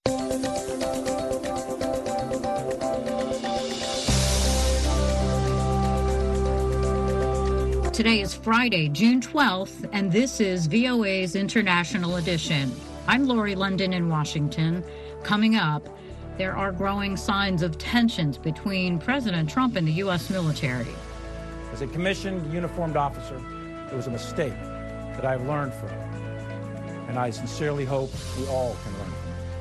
Today is Friday, June 12th, and this is VOA's International Edition. I'm Lori London in Washington. Coming up, there are growing signs of tensions between President Trump and the U.S. military. As a commissioned uniformed officer, it was a mistake that I've learned from, and I sincerely hope we all can learn from it.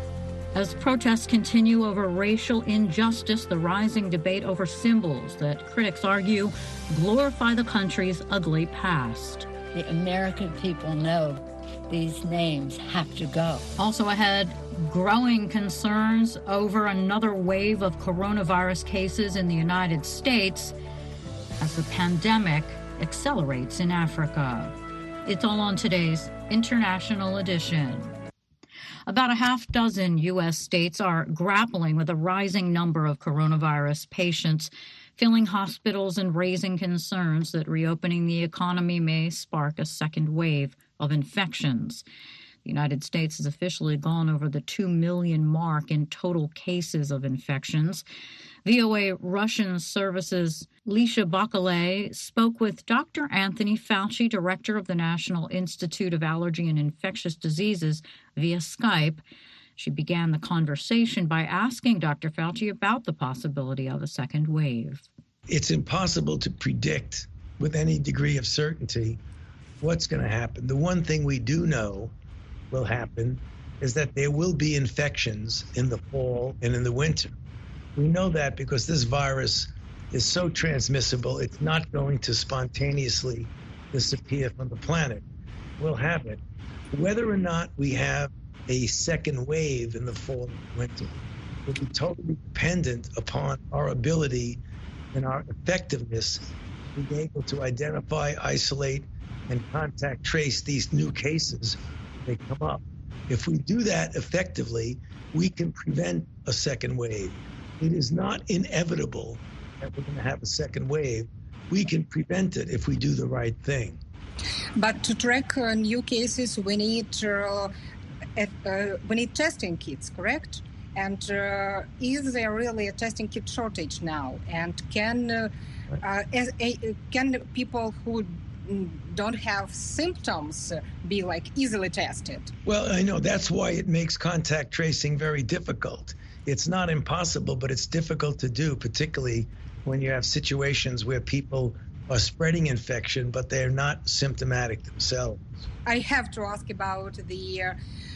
As protests continue over racial injustice, the rising debate over symbols that critics argue glorify the country's ugly past. The American people know these names have to go. Also ahead, growing concerns over another wave of coronavirus cases in the United States as the pandemic accelerates in Africa. It's all on today's International Edition. About a half dozen U.S. states are grappling with a rising number of coronavirus patients, filling hospitals and raising concerns that reopening the economy may spark a second wave of infections. The United States has officially gone over the 2 million mark in total cases of infections. VOA Russian Services' Lisha Bakalay spoke with Dr. Anthony Fauci, director of the National Institute of Allergy and Infectious Diseases, via Skype. She began the conversation by asking Dr. Fauci about the possibility of a second wave. It's impossible to predict with any degree of certainty what's going to happen. The one thing we do know will happen is that there will be infections in the fall and in the winter. We know that because this virus is so transmissible, it's not going to spontaneously disappear from the planet. We'll have it. Whether or not we have a second wave in the fall and winter will be totally dependent upon our ability and our effectiveness in being able to identify, isolate, and contact trace these new cases when they come up. If we do that effectively, we can prevent a second wave. It is not inevitable that we're going to have a second wave. We can prevent it if we do the right thing. But to track new cases, we need testing kits, correct? And is there really a testing kit shortage now? And can people who don't have symptoms be easily tested? Well, I know that's why it makes contact tracing very difficult. It's not impossible, but it's difficult to do, particularly when you have situations where people are spreading infection, but they're not symptomatic themselves. I have to ask about the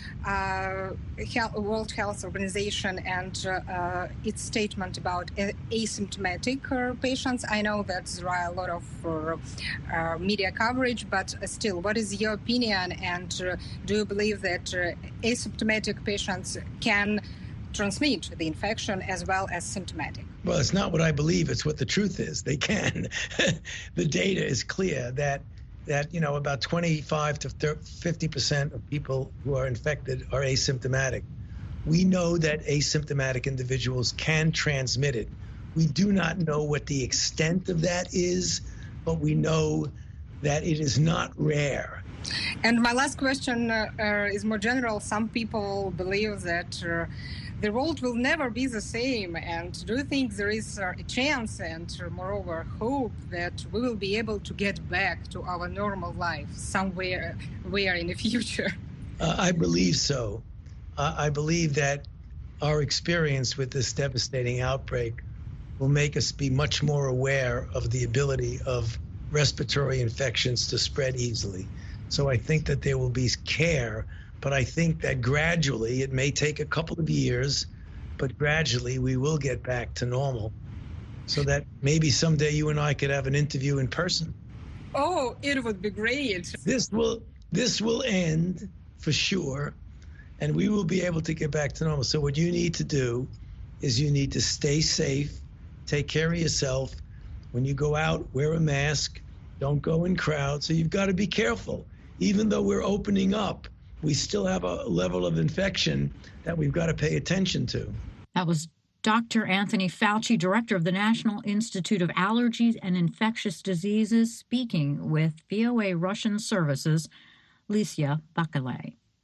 World Health Organization and its statement about asymptomatic patients. I know that there are a lot of media coverage, but still, what is your opinion? And do you believe that asymptomatic patients can transmit the infection as well as symptomatic? Well, it's not what I believe. It's what the truth is. They can. The data is clear that about 25 to 50% of people who are infected are asymptomatic. We know that asymptomatic individuals can transmit it. We do not know what the extent of that is, but we know that it is not rare. And my last question is more general. Some people believe that the world will never be the same. And do you think there is a chance and, moreover, hope that we will be able to get back to our normal life somewhere in the future? I believe so. I believe that our experience with this devastating outbreak will make us be much more aware of the ability of respiratory infections to spread easily. So I think that there will be care. But I think that gradually, it may take a couple of years, but gradually we will get back to normal so that maybe someday you and I could have an interview in person. Oh, it would be great. This will end for sure, and we will be able to get back to normal. So what you need to do is you need to stay safe, take care of yourself. When you go out, wear a mask, don't go in crowds. So you've got to be careful. Even though we're opening up, we still have a level of infection that we've got to pay attention to. That was Dr. Anthony Fauci, director of the National Institute of Allergies and Infectious Diseases, speaking with VOA Russian Services' Lisha Bakalay.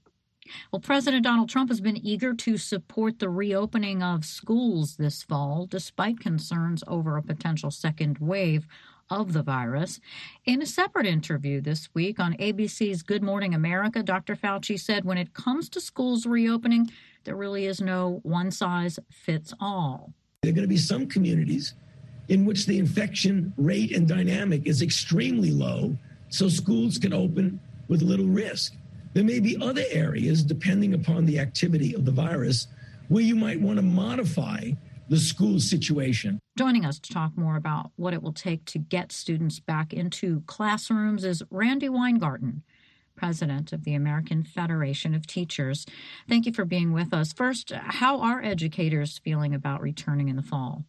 Well, President Donald Trump has been eager to support the reopening of schools this fall, despite concerns over a potential second wave of the virus. In a separate interview this week on ABC's Good Morning America, Dr. Fauci said when it comes to schools reopening, there really is no one-size-fits-all. There are going to be some communities in which the infection rate and dynamic is extremely low, so schools can open with little risk. There may be other areas, depending upon the activity of the virus, where you might want to modify the school situation. Joining us to talk more about what it will take to get students back into classrooms is Randi Weingarten, president of the American Federation of Teachers. Thank you for being with us. First, how are educators feeling about returning in the fall?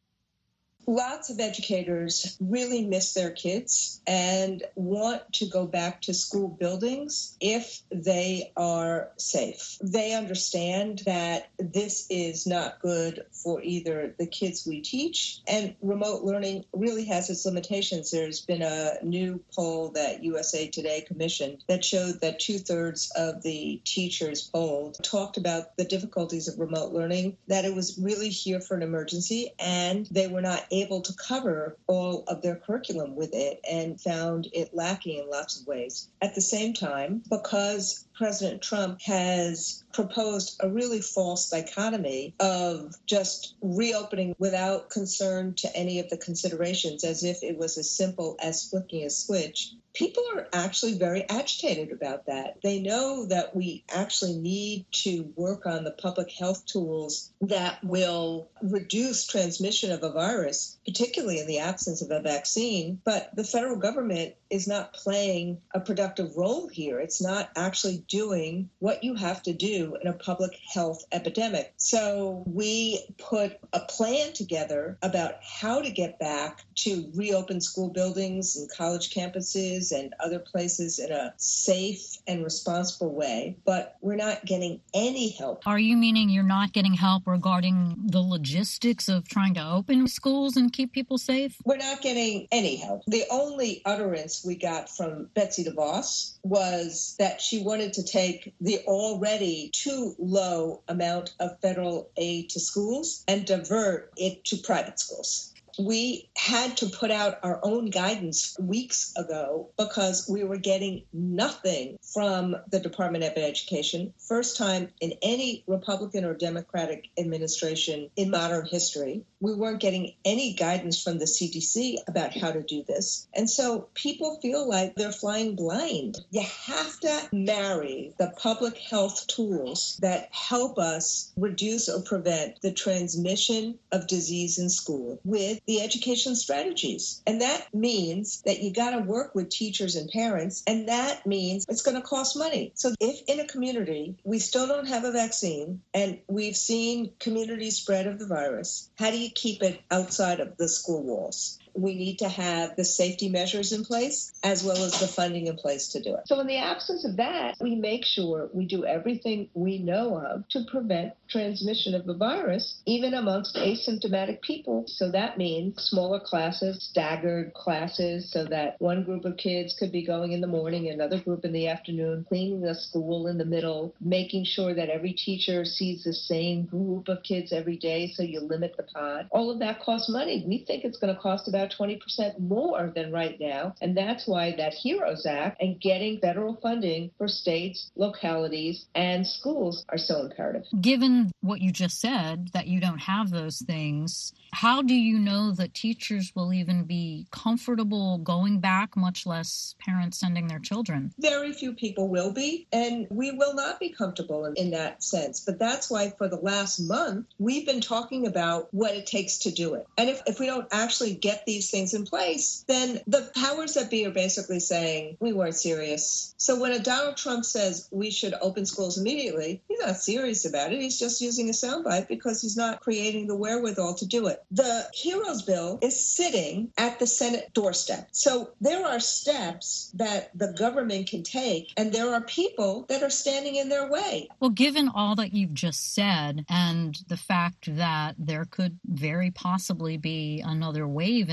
Lots of educators really miss their kids and want to go back to school buildings if they are safe. They understand that this is not good for either the kids we teach, and remote learning really has its limitations. There's been a new poll that USA Today commissioned that showed that 2/3 of the teachers polled talked about the difficulties of remote learning, that it was really here for an emergency, and they were not able to cover all of their curriculum with it and found it lacking in lots of ways. At the same time, because President Trump has proposed a really false dichotomy of just reopening without concern to any of the considerations, as if it was as simple as flicking a switch, people are actually very agitated about that. They know that we actually need to work on the public health tools that will reduce transmission of a virus, particularly in the absence of a vaccine. But the federal government is not playing a productive role here. It's not actually doing what you have to do in a public health epidemic. So we put a plan together about how to get back to reopen school buildings and college campuses and other places in a safe and responsible way, but we're not getting any help. Are you meaning you're not getting help regarding the logistics of trying to open schools and keep people safe? We're not getting any help. The only utterance we got from Betsy DeVos was that she wanted to take the already too low amount of federal aid to schools and divert it to private schools. We had to put out our own guidance weeks ago because we were getting nothing from the Department of Education. First time in any Republican or Democratic administration in modern history. We weren't getting any guidance from the CDC about how to do this. And so people feel like they're flying blind. You have to marry the public health tools that help us reduce or prevent the transmission of disease in school with the education strategies. And that means that you got to work with teachers and parents, and that means it's going to cost money. So if in a community we still don't have a vaccine and we've seen community spread of the virus, how do you keep it outside of the school walls? We need to have the safety measures in place as well as the funding in place to do it. So in the absence of that, we make sure we do everything we know of to prevent transmission of the virus, even amongst asymptomatic people. So that means smaller classes, staggered classes, so that one group of kids could be going in the morning, another group in the afternoon, cleaning the school in the middle, making sure that every teacher sees the same group of kids every day, so you limit the pod. All of that costs money. We think it's going to cost about 20% more than right now. And that's why that HEROES Act and getting federal funding for states, localities, and schools are so imperative. Given what you just said, that you don't have those things, how do you know that teachers will even be comfortable going back, much less parents sending their children? Very few people will be, and we will not be comfortable in that sense. But that's why for the last month, we've been talking about what it takes to do it. And if we don't actually get these things in place, then the powers that be are basically saying, we weren't serious. So when Donald Trump says we should open schools immediately, he's not serious about it. He's just using a soundbite because he's not creating the wherewithal to do it. The HEROES bill is sitting at the Senate doorstep. So there are steps that the government can take, and there are people that are standing in their way. Well, given all that you've just said and the fact that there could very possibly be another wave in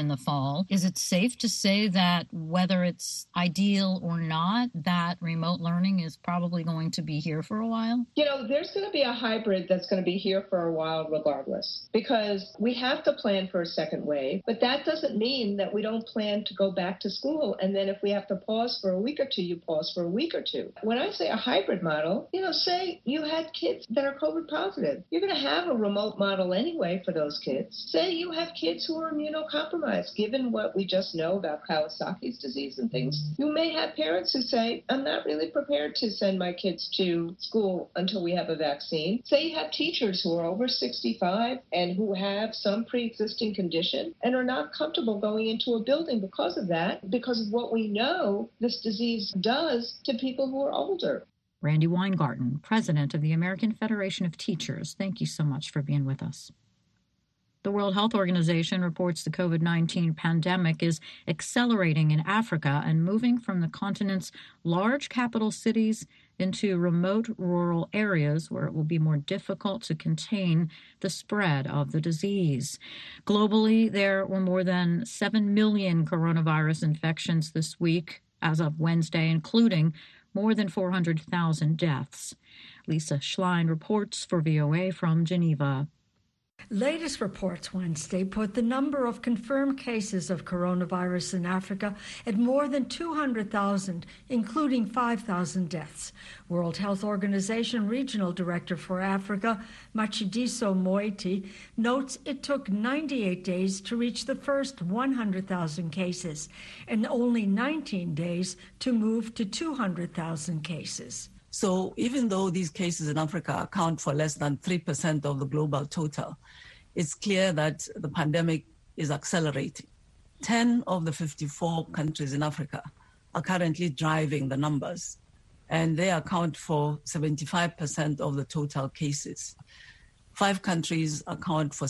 in the fall. Is it safe to say that whether it's ideal or not, that remote learning is probably going to be here for a while? There's going to be a hybrid that's going to be here for a while regardless, because we have to plan for a second wave, but that doesn't mean that we don't plan to go back to school. And then if we have to pause for a week or two, you pause for a week or two. When I say a hybrid model, say you had kids that are COVID positive. You're going to have a remote model anyway for those kids. Say you have kids who are immunocompromised, given what we just know about Kawasaki's disease and things. You may have parents who say, I'm not really prepared to send my kids to school until we have a vaccine. Say you have teachers who are over 65 and who have some pre-existing condition and are not comfortable going into a building because of that, because of what we know this disease does to people who are older. Randi Weingarten, president of the American Federation of Teachers, thank you so much for being with us. The World Health Organization reports the COVID-19 pandemic is accelerating in Africa and moving from the continent's large capital cities into remote rural areas where it will be more difficult to contain the spread of the disease. Globally, there were more than 7 million coronavirus infections this week as of Wednesday, including more than 400,000 deaths. Lisa Schlein reports for VOA from Geneva. Latest reports Wednesday put the number of confirmed cases of coronavirus in Africa at more than 200,000, including 5,000 deaths. World Health Organization Regional Director for Africa, Matshidiso Moeti, notes it took 98 days to reach the first 100,000 cases and only 19 days to move to 200,000 cases. So even though these cases in Africa account for less than 3% of the global total, it's clear that the pandemic is accelerating. 10 of the 54 countries in Africa are currently driving the numbers, and they account for 75% of the total cases. 5 countries account for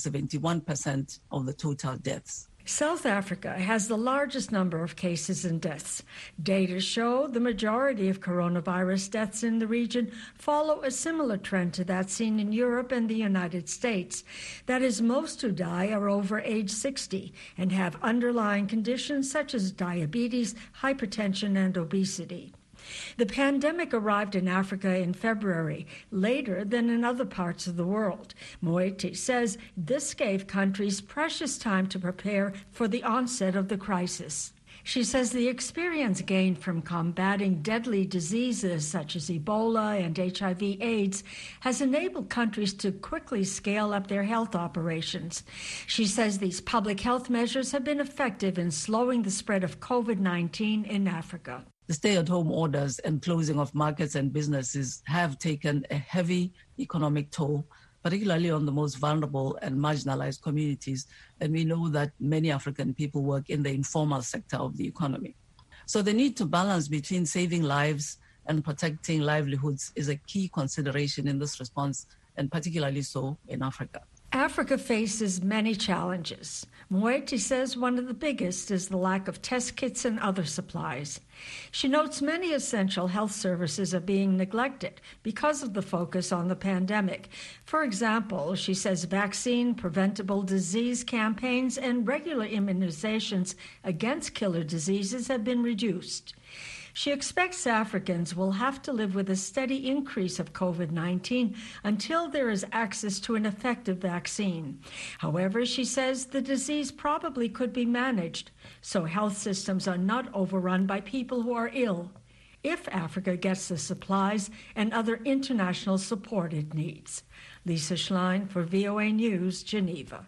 71% of the total deaths. South Africa has the largest number of cases and deaths. Data show the majority of coronavirus deaths in the region follow a similar trend to that seen in Europe and the United States. That is, most who die are over age 60 and have underlying conditions such as diabetes, hypertension, and obesity. The pandemic arrived in Africa in February, later than in other parts of the world. Moeti says this gave countries precious time to prepare for the onset of the crisis. She says the experience gained from combating deadly diseases such as Ebola and HIV/AIDS has enabled countries to quickly scale up their health operations. She says these public health measures have been effective in slowing the spread of COVID-19 in Africa. The stay-at-home orders and closing of markets and businesses have taken a heavy economic toll, particularly on the most vulnerable and marginalized communities. And we know that many African people work in the informal sector of the economy. So the need to balance between saving lives and protecting livelihoods is a key consideration in this response, and particularly so in Africa. Africa faces many challenges. Moeti says one of the biggest is the lack of test kits and other supplies. She notes many essential health services are being neglected because of the focus on the pandemic. For example, she says vaccine, preventable disease campaigns, and regular immunizations against killer diseases have been reduced. She expects Africans will have to live with a steady increase of COVID-19 until there is access to an effective vaccine. However, she says the disease probably could be managed, so health systems are not overrun by people who are ill, if Africa gets the supplies and other international support it needs. Lisa Schlein for VOA News, Geneva.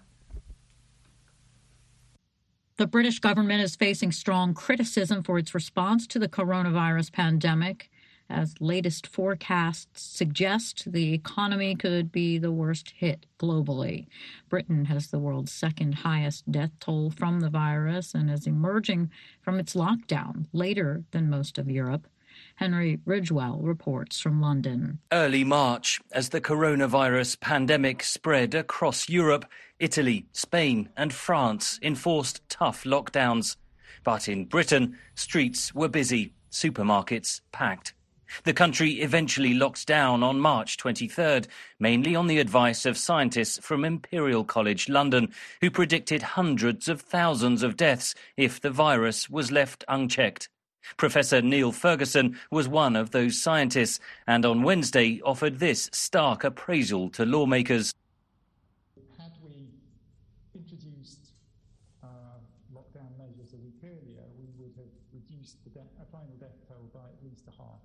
The British government is facing strong criticism for its response to the coronavirus pandemic, as latest forecasts suggest the economy could be the worst hit globally. Britain has the world's second highest death toll from the virus and is emerging from its lockdown later than most of Europe. Henry Ridgwell reports from London. Early March, as the coronavirus pandemic spread across Europe, Italy, Spain and France enforced tough lockdowns. But in Britain, streets were busy, supermarkets packed. The country eventually locked down on March 23rd, mainly on the advice of scientists from Imperial College London, who predicted hundreds of thousands of deaths if the virus was left unchecked. Professor Neil Ferguson was one of those scientists and on Wednesday offered this stark appraisal to lawmakers. Had we introduced lockdown measures a week earlier, we would have reduced the final death toll by at least a half.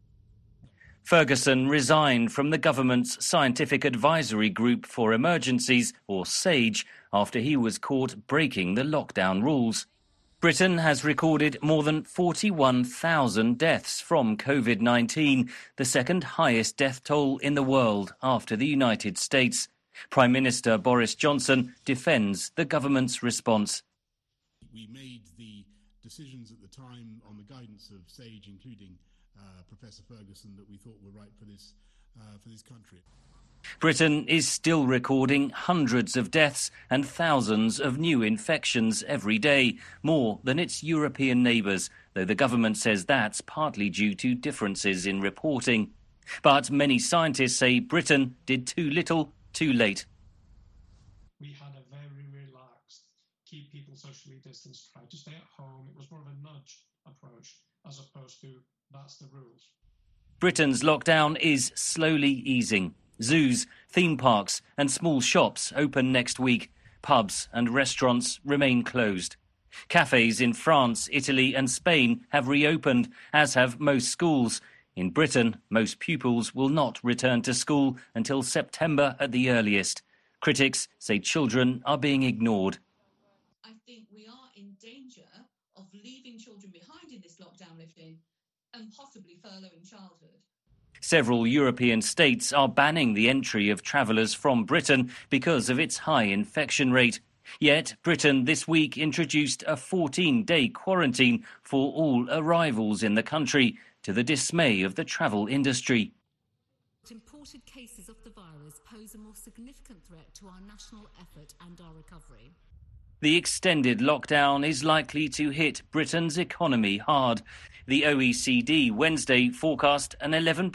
Ferguson resigned from the government's Scientific Advisory Group for Emergencies, or SAGE, after he was caught breaking the lockdown rules. Britain has recorded more than 41,000 deaths from COVID-19, the second highest death toll in the world after the United States. Prime Minister Boris Johnson defends the government's response. We made the decisions at the time on the guidance of SAGE, including Professor Ferguson, that we thought were right for this country. Britain is still recording hundreds of deaths and thousands of new infections every day, more than its European neighbours, though the government says that's partly due to differences in reporting. But many scientists say Britain did too little, too late. We had a very relaxed, keep people socially distanced, try to stay at home. It was more of a nudge approach as opposed to that's the rules. Britain's lockdown is slowly easing. Zoos, theme parks and small shops open next week. Pubs and restaurants remain closed. Cafes in France, Italy and Spain have reopened, as have most schools. In Britain, most pupils will not return to school until September at the earliest. Critics say children are being ignored. I think we are in danger of leaving children behind in this lockdown lifting and possibly furloughing childhood. Several European states are banning the entry of travellers from Britain because of its high infection rate. Yet Britain this week introduced a 14-day quarantine for all arrivals in the country, to the dismay of the travel industry. Imported cases of the virus pose a more significant threat to our national effort and our recovery. The extended lockdown is likely to hit Britain's economy hard. The OECD Wednesday forecast an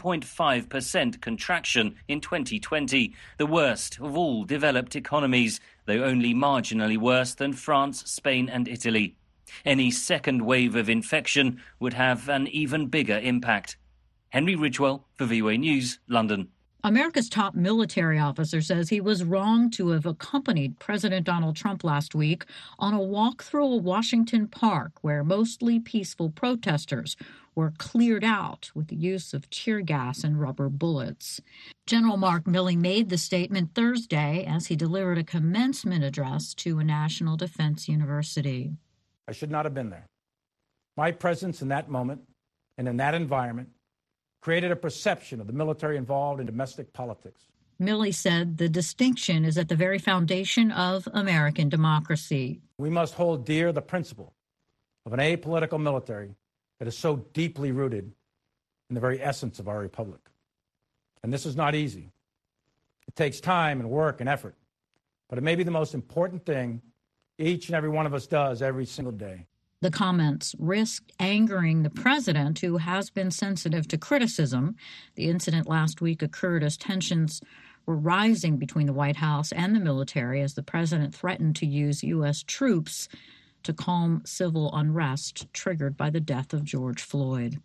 11.5% contraction in 2020, the worst of all developed economies, though only marginally worse than France, Spain and Italy. Any second wave of infection would have an even bigger impact. Henry Ridgwell for VOA News, London. America's top military officer says he was wrong to have accompanied President Donald Trump last week on a walk through a Washington park where mostly peaceful protesters were cleared out with the use of tear gas and rubber bullets. General Mark Milley made the statement Thursday as he delivered a commencement address to a national defense university. I should not have been there. My presence in that moment and in that environment created a perception of the military involved in domestic politics. Milley said the distinction is at the very foundation of American democracy. We must hold dear the principle of an apolitical military that is so deeply rooted in the very essence of our republic. And this is not easy. It takes time and work and effort, but it may be the most important thing each and every one of us does every single day. The comments risked angering the president, who has been sensitive to criticism. The incident last week occurred as tensions were rising between the White House and the military as the president threatened to use U.S. troops to calm civil unrest triggered by the death of George Floyd.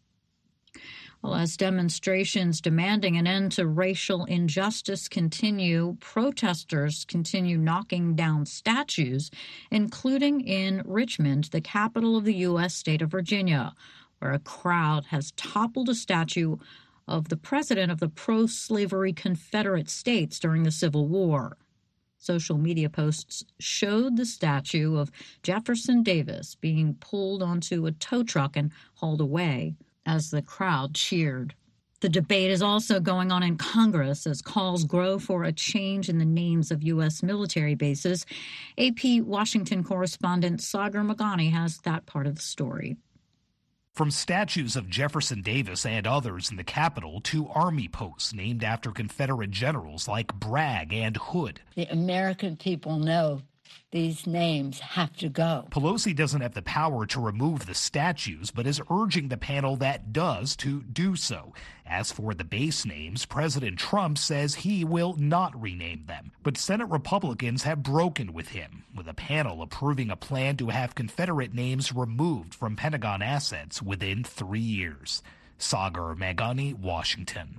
Well, as demonstrations demanding an end to racial injustice continue, protesters continue knocking down statues, including in Richmond, the capital of the U.S. state of Virginia, where a crowd has toppled a statue of the president of the pro-slavery Confederate States during the Civil War. Social media posts showed the statue of Jefferson Davis being pulled onto a tow truck and hauled away as the crowd cheered. The debate is also going on in Congress as calls grow for a change in the names of U.S. military bases. AP Washington correspondent Sagar Meghani has that part of the story. From statues of Jefferson Davis and others in the Capitol to Army posts named after Confederate generals like Bragg and Hood. The American people know These names have to go. Pelosi doesn't have the power to remove the statues, but is urging the panel that does to do so. As for the base names, President Trump says he will not rename them. But Senate Republicans have broken with him, with a panel approving a plan to have Confederate names removed from Pentagon assets within 3 years. Sagar Meghani, Washington.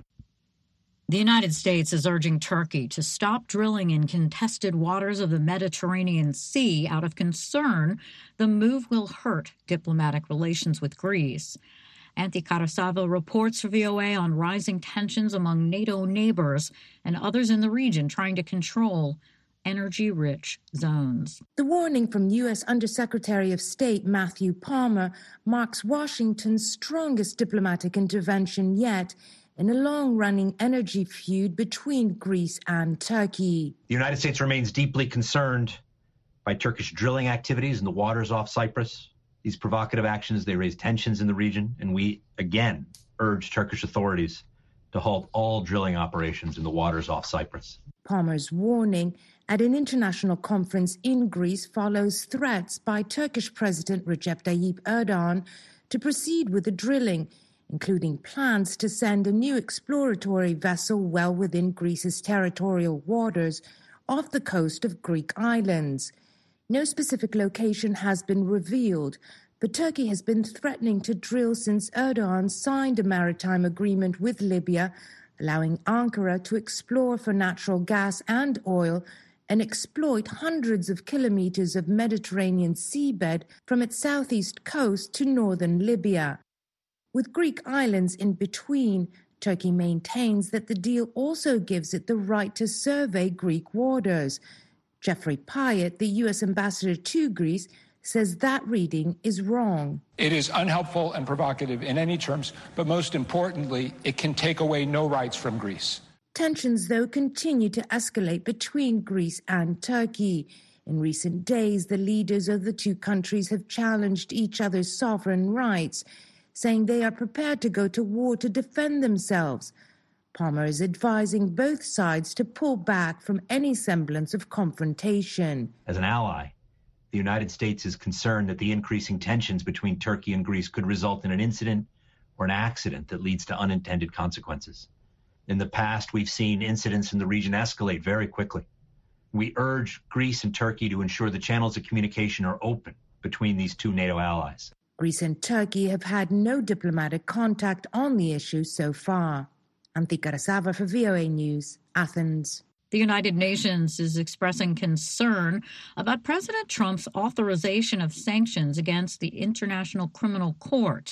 The United States is urging Turkey to stop drilling in contested waters of the Mediterranean Sea out of concern the move will hurt diplomatic relations with Greece. Anthi Karasava reports for VOA on rising tensions among NATO neighbors and others in the region trying to control energy-rich zones. The warning from U.S. Undersecretary of State Matthew Palmer marks Washington's strongest diplomatic intervention yet in a long-running energy feud between Greece and Turkey. The United States remains deeply concerned by Turkish drilling activities in the waters off Cyprus. These provocative actions, they raise tensions in the region, and we again urge Turkish authorities to halt all drilling operations in the waters off Cyprus. Palmer's warning at an international conference in Greece follows threats by Turkish President Recep Tayyip Erdogan to proceed with the drilling, including plans to send a new exploratory vessel well within Greece's territorial waters off the coast of Greek islands. No specific location has been revealed, but Turkey has been threatening to drill since Erdogan signed a maritime agreement with Libya, allowing Ankara to explore for natural gas and oil and exploit hundreds of kilometers of Mediterranean seabed from its southeast coast to northern Libya. With Greek islands in between, Turkey maintains that the deal also gives it the right to survey Greek waters. Jeffrey Pyatt, the U.S. ambassador to Greece, says that reading is wrong. It is unhelpful and provocative in any terms, but most importantly, it can take away no rights from Greece. Tensions, though, continue to escalate between Greece and Turkey. In recent days, the leaders of the two countries have challenged each other's sovereign rights, saying they are prepared to go to war to defend themselves. Palmer is advising both sides to pull back from any semblance of confrontation. As an ally, the United States is concerned that the increasing tensions between Turkey and Greece could result in an incident or an accident that leads to unintended consequences. In the past, we've seen incidents in the region escalate very quickly. We urge Greece and Turkey to ensure the channels of communication are open between these two NATO allies. Greece and Turkey have had no diplomatic contact on the issue so far. Anthi Karasava for VOA News, Athens. The United Nations is expressing concern about President Trump's authorization of sanctions against the International Criminal Court.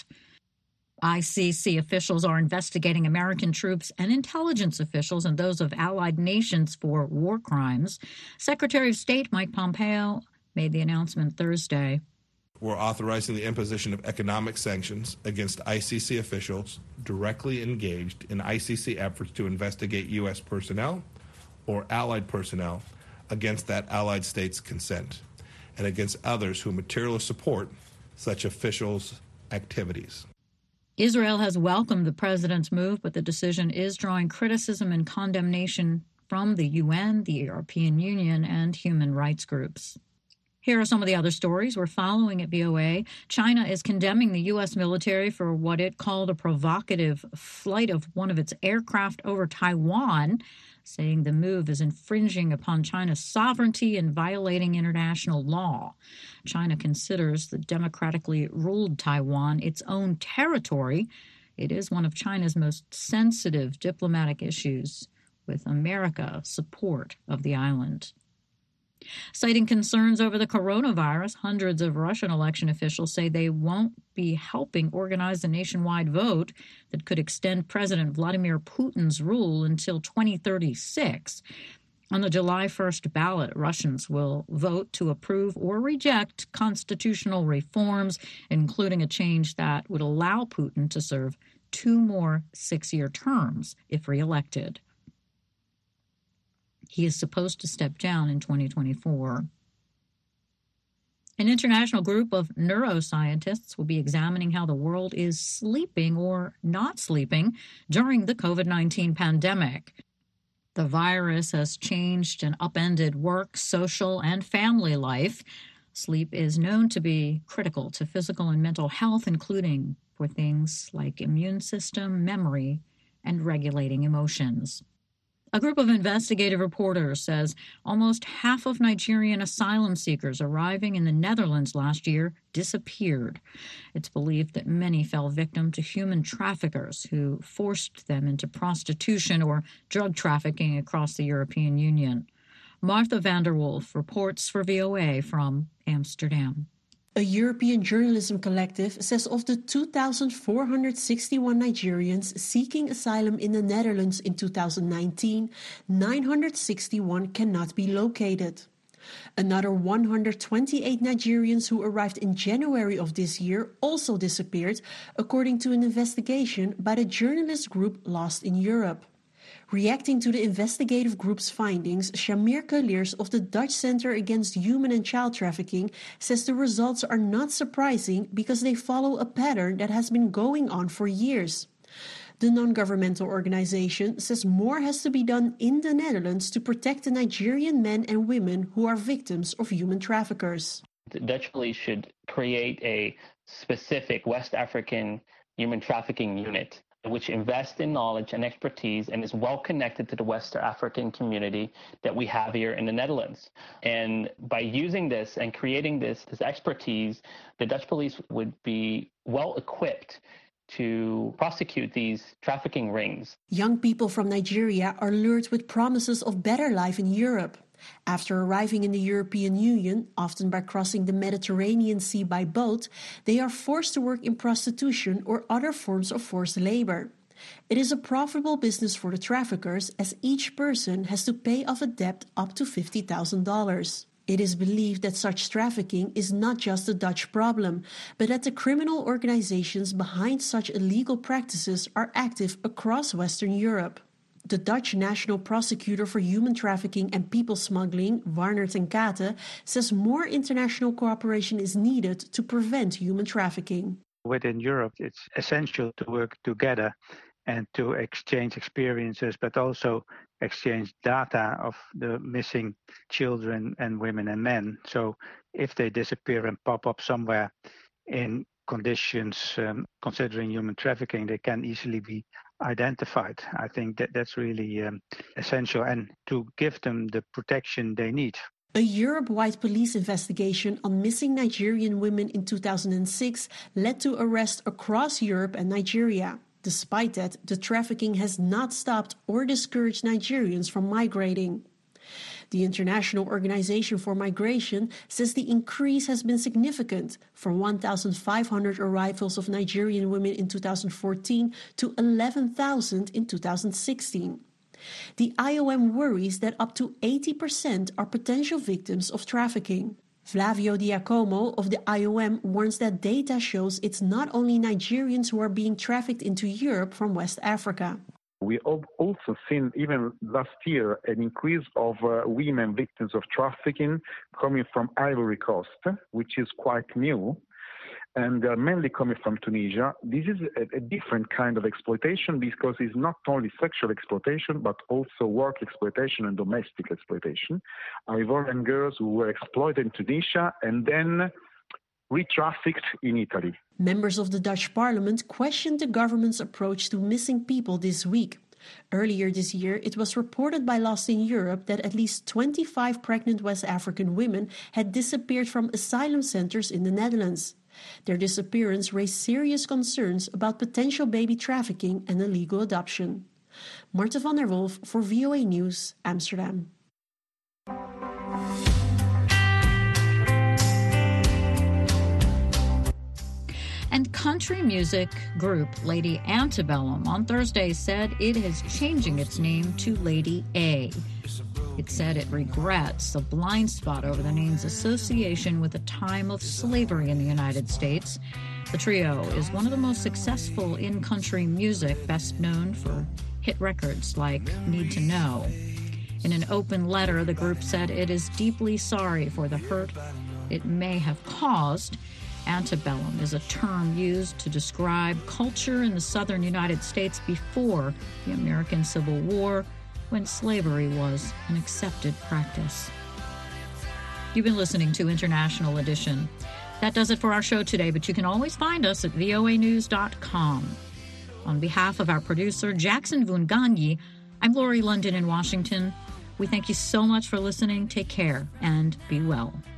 ICC officials are investigating American troops and intelligence officials and those of allied nations for war crimes. Secretary of State Mike Pompeo made the announcement Thursday. We're authorizing the imposition of economic sanctions against ICC officials directly engaged in ICC efforts to investigate U.S. personnel or allied personnel against that allied state's consent, and against others who materially support such officials' activities. Israel has welcomed the president's move, but the decision is drawing criticism and condemnation from the UN, the European Union, and human rights groups. Here are some of the other stories we're following at VOA. China is condemning the U.S. military for what it called a provocative flight of one of its aircraft over Taiwan, saying the move is infringing upon China's sovereignty and violating international law. China considers the democratically ruled Taiwan its own territory. It is one of China's most sensitive diplomatic issues, with America's support of the island. Citing concerns over the coronavirus, hundreds of Russian election officials say they won't be helping organize a nationwide vote that could extend President Vladimir Putin's rule until 2036. On the July 1st ballot, Russians will vote to approve or reject constitutional reforms, including a change that would allow Putin to serve 2 more 6-year terms if reelected. He is supposed to step down in 2024. An international group of neuroscientists will be examining how the world is sleeping or not sleeping during the COVID-19 pandemic. The virus has changed and upended work, social, and family life. Sleep is known to be critical to physical and mental health, including for things like immune system, memory, and regulating emotions. A group of investigative reporters says almost half of Nigerian asylum seekers arriving in the Netherlands last year disappeared. It's believed that many fell victim to human traffickers who forced them into prostitution or drug trafficking across the European Union. Martha van der Wolf reports for VOA from Amsterdam. A European journalism collective says of the 2,461 Nigerians seeking asylum in the Netherlands in 2019, 961 cannot be located. Another 128 Nigerians who arrived in January of this year also disappeared, according to an investigation by the journalist group Lost in Europe. Reacting to the investigative group's findings, Shamir Kaliers of the Dutch Center Against Human and Child Trafficking says the results are not surprising because they follow a pattern that has been going on for years. The non-governmental organization says more has to be done in the Netherlands to protect the Nigerian men and women who are victims of human traffickers. The Dutch police should create a specific West African human trafficking unit which invests in knowledge and expertise and is well connected to the West African community that we have here in the Netherlands. And by using this and creating this expertise, the Dutch police would be well equipped to prosecute these trafficking rings. Young people from Nigeria are lured with promises of better life in Europe. After arriving in the European Union, often by crossing the Mediterranean Sea by boat, they are forced to work in prostitution or other forms of forced labor. It is a profitable business for the traffickers, as each person has to pay off a debt up to $50,000. It is believed that such trafficking is not just a Dutch problem, but that the criminal organizations behind such illegal practices are active across Western Europe. The Dutch National Prosecutor for Human Trafficking and People Smuggling, Warner ten Kate, says more international cooperation is needed to prevent human trafficking. Within Europe, it's essential to work together and to exchange experiences, but also exchange data of the missing children and women and men. So if they disappear and pop up somewhere in conditions considering human trafficking, they can easily be identified. I think that's really essential, and to give them the protection they need. A Europe-wide police investigation on missing Nigerian women in 2006 led to arrests across Europe and Nigeria. Despite that, the trafficking has not stopped or discouraged Nigerians from migrating. The International Organization for Migration says the increase has been significant, from 1,500 arrivals of Nigerian women in 2014 to 11,000 in 2016. The IOM worries that up to 80% are potential victims of trafficking. Flavio Diacomo of the IOM warns that data shows it's not only Nigerians who are being trafficked into Europe from West Africa. We have also seen, even last year, an increase of women victims of trafficking coming from Ivory Coast, which is quite new, and mainly coming from Tunisia. This is a different kind of exploitation because it's not only sexual exploitation, but also work exploitation and domestic exploitation. Ivorian girls who were exploited in Tunisia and then re-trafficked in Italy. Members of the Dutch parliament questioned the government's approach to missing people this week. Earlier this year, it was reported by Lost in Europe that at least 25 pregnant West African women had disappeared from asylum centers in the Netherlands. Their disappearance raised serious concerns about potential baby trafficking and illegal adoption. Marta van der Wolf for VOA News, Amsterdam. And country music group Lady Antebellum on Thursday said it is changing its name to Lady A. It said it regrets a blind spot over the name's association with a time of slavery in the United States. The trio is one of the most successful in country music, best known for hit records like Need to Know. In an open letter, the group said it is deeply sorry for the hurt it may have caused. Antebellum is a term used to describe culture in the southern United States before the American Civil War, when slavery was an accepted practice. You've been listening to International Edition. That does it for our show today, but you can always find us at voanews.com. On behalf of our producer, Jackson Vunganyi, I'm Lori London in Washington. We thank you so much for listening. Take care and be well.